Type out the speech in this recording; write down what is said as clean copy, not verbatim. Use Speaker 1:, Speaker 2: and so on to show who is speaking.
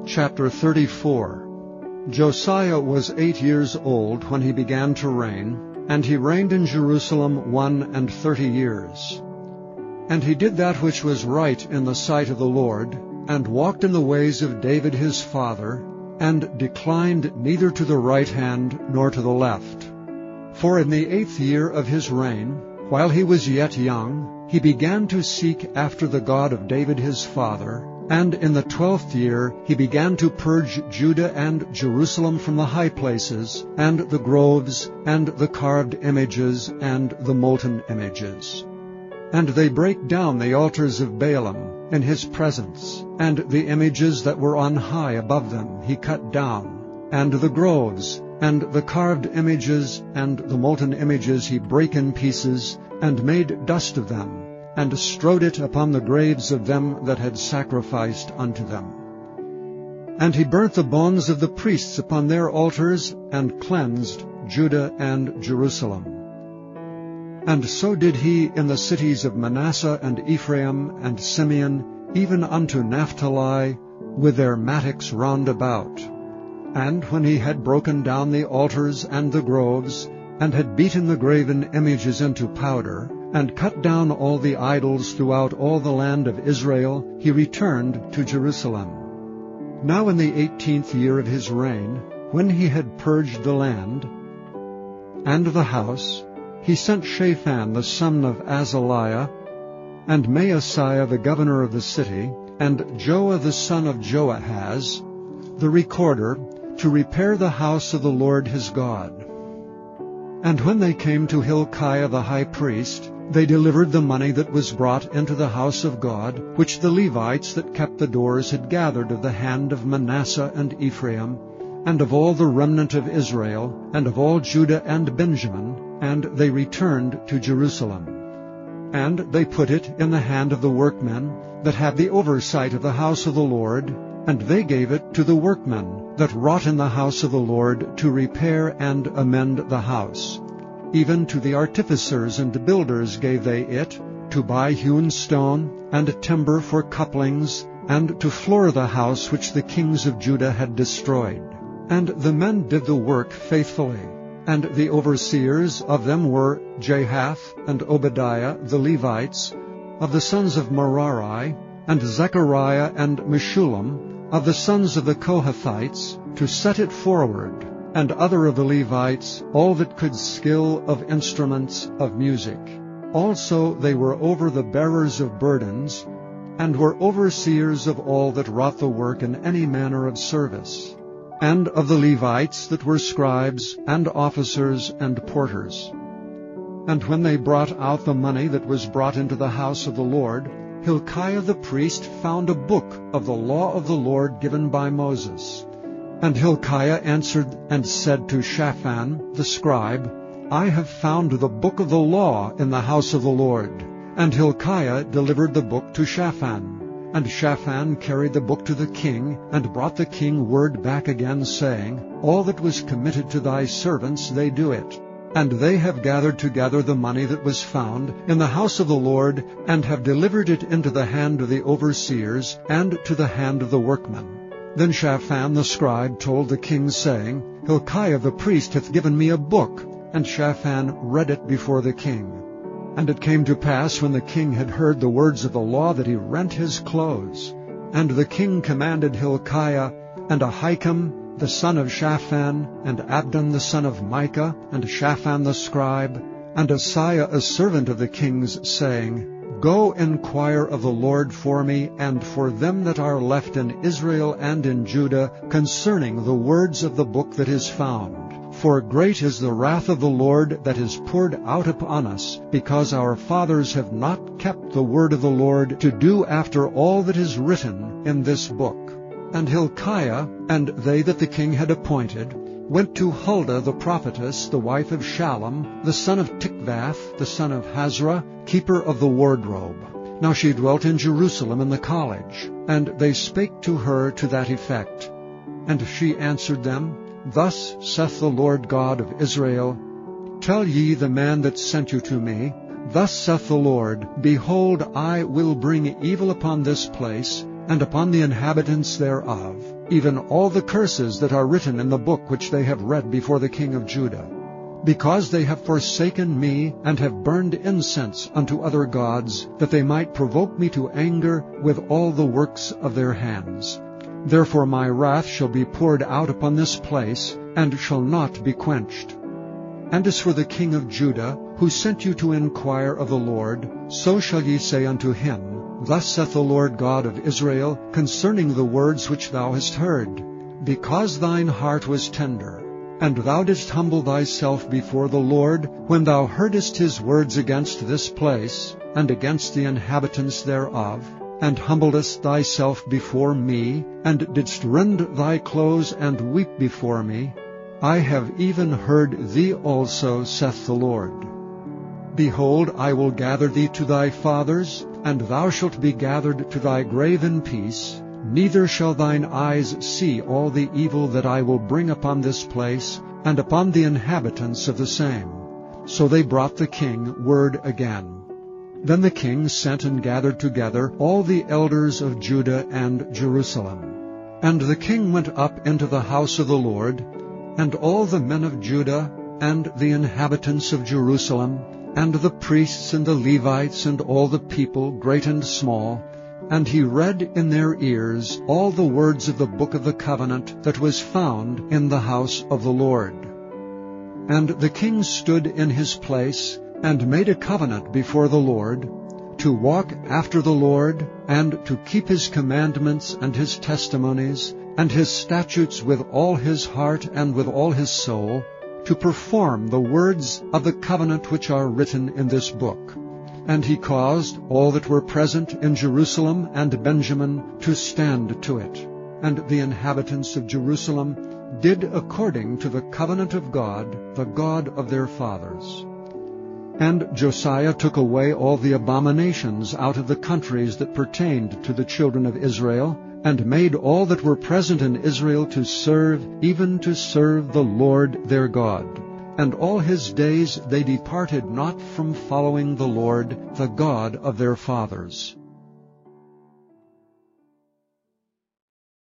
Speaker 1: Chapter 34. Josiah was 8 years old when he began to reign, and he reigned in Jerusalem 31 years. And he did that which was right in the sight of the Lord, and walked in the ways of David his father, and declined neither to the right hand nor to the left. For in the 8th year of his reign, while he was yet young, he began to seek after the God of David his father, and in the 12th year he began to purge Judah and Jerusalem from the high places, and the groves, and the carved images, and the molten images. And they brake down the altars of Baalim in his presence, and the images that were on high above them he cut down, and the groves, and the carved images, and the molten images he brake in pieces, and made dust of them, and strowed it upon the graves of them that had sacrificed unto them. And he burnt the bones of the priests upon their altars, and cleansed Judah and Jerusalem. And so did he in the cities of Manasseh and Ephraim and Simeon, even unto Naphtali, with their mattocks round about. And when he had broken down the altars and the groves, and had beaten the graven images into powder, and cut down all the idols throughout all the land of Israel, he returned to Jerusalem. Now in the 18th year of his reign, when he had purged the land and the house, he sent Shaphan the son of Azaliah, and Maaseiah the governor of the city, and Joah the son of Joahaz, the recorder, to repair the house of the Lord his God. And when they came to Hilkiah the high priest, they delivered the money that was brought into the house of God, which the Levites that kept the doors had gathered of the hand of Manasseh and Ephraim, and of all the remnant of Israel, and of all Judah and Benjamin, and they returned to Jerusalem. And they put it in the hand of the workmen that had the oversight of the house of the Lord, and they gave it to the workmen that wrought in the house of the Lord to repair and amend the house. Even to the artificers and builders gave they it, to buy hewn stone, and timber for couplings, and to floor the house which the kings of Judah had destroyed. And the men did the work faithfully. And the overseers of them were Jahath and Obadiah the Levites, of the sons of Merari, and Zechariah and Meshullam, of the sons of the Kohathites, to set it forward, and other of the Levites, all that could skill of instruments of music. Also they were over the bearers of burdens, and were overseers of all that wrought the work in any manner of service, and of the Levites that were scribes, and officers, and porters. And when they brought out the money that was brought into the house of the Lord, Hilkiah the priest found a book of the law of the Lord given by Moses. And Hilkiah answered and said to Shaphan the scribe, I have found the book of the law in the house of the Lord. And Hilkiah delivered the book to Shaphan. And Shaphan carried the book to the king, and brought the king word back again, saying, All that was committed to thy servants, they do it. And they have gathered together the money that was found in the house of the Lord, and have delivered it into the hand of the overseers, and to the hand of the workmen. Then Shaphan the scribe told the king, saying, Hilkiah the priest hath given me a book. And Shaphan read it before the king. And it came to pass, when the king had heard the words of the law, that he rent his clothes. And the king commanded Hilkiah, and Ahikam the son of Shaphan, and Abdon the son of Micah, and Shaphan the scribe, and Asaiah a servant of the king's, saying, Go inquire of the Lord for me, and for them that are left in Israel and in Judah, concerning the words of the book that is found. For great is the wrath of the Lord that is poured out upon us, because our fathers have not kept the word of the Lord to do after all that is written in this book. And Hilkiah, and they that the king had appointed, went to Huldah the prophetess, the wife of Shallum, the son of Tikvath, the son of Hazra, keeper of the wardrobe. Now she dwelt in Jerusalem in the college, and they spake to her to that effect. And she answered them, Thus saith the Lord God of Israel, Tell ye the man that sent you to me, Thus saith the Lord, Behold, I will bring evil upon this place, and upon the inhabitants thereof, even all the curses that are written in the book which they have read before the king of Judah, because they have forsaken me, and have burned incense unto other gods, that they might provoke me to anger with all the works of their hands. Therefore my wrath shall be poured out upon this place, and shall not be quenched. And as for the king of Judah, who sent you to inquire of the Lord, so shall ye say unto him, Thus saith the Lord God of Israel, concerning the words which thou hast heard, because thine heart was tender, and thou didst humble thyself before the Lord, when thou heardest his words against this place, and against the inhabitants thereof, and humbledest thyself before me, and didst rend thy clothes and weep before me, I have even heard thee also, saith the Lord. Behold, I will gather thee to thy fathers, and thou shalt be gathered to thy grave in peace, neither shall thine eyes see all the evil that I will bring upon this place, and upon the inhabitants of the same. So they brought the king word again. Then the king sent and gathered together all the elders of Judah and Jerusalem. And the king went up into the house of the Lord, and all the men of Judah, and the inhabitants of Jerusalem, and the priests and the Levites, and all the people, great and small, and he read in their ears all the words of the book of the covenant that was found in the house of the Lord. And the king stood in his place, and made a covenant before the Lord, to walk after the Lord, and to keep his commandments and his testimonies, and his statutes with all his heart and with all his soul, to perform the words of the covenant which are written in this book. And he caused all that were present in Jerusalem and Benjamin to stand to it. And the inhabitants of Jerusalem did according to the covenant of God, the God of their fathers. And Josiah took away all the abominations out of the countries that pertained to the children of Israel, and made all that were present in Israel to serve, even to serve the Lord their God. And all his days they departed not from following the Lord, the God of their fathers.